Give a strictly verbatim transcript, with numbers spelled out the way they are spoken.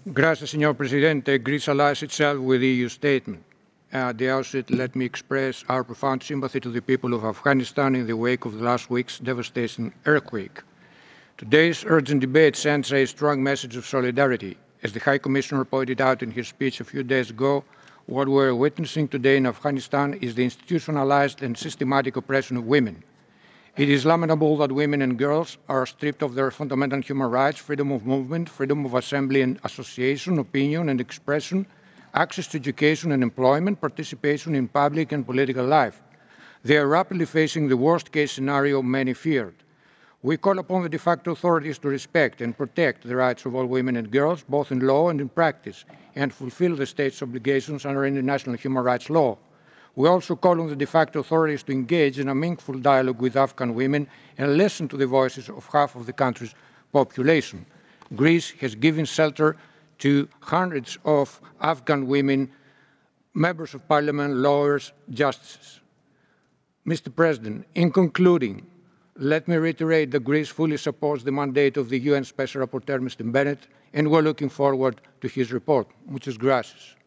Gracias, Señor Presidente. Greece allies itself with the E U statement. At the outset, let me express our profound sympathy to the people of Afghanistan in the wake of last week's devastating earthquake. Today's urgent debate sends a strong message of solidarity. As the High Commissioner pointed out in his speech a few days ago, what we're witnessing today in Afghanistan is the institutionalized and systematic oppression of women. It is lamentable that women and girls are stripped of their fundamental human rights, freedom of movement, freedom of assembly and association, opinion and expression, access to education and employment, participation in public and political life. They are rapidly facing the worst-case scenario many feared. We call upon the de facto authorities to respect and protect the rights of all women and girls, both in law and in practice, and fulfill the state's obligations under international human rights law. We also call on the de facto authorities to engage in a meaningful dialogue with Afghan women and listen to the voices of half of the country's population. Greece has given shelter to hundreds of Afghan women, members of parliament, lawyers, justices. Mister President, in concluding, let me reiterate that Greece fully supports the mandate of the U N Special Rapporteur, Mister Bennett, and we're looking forward to his report. Muchas gracias.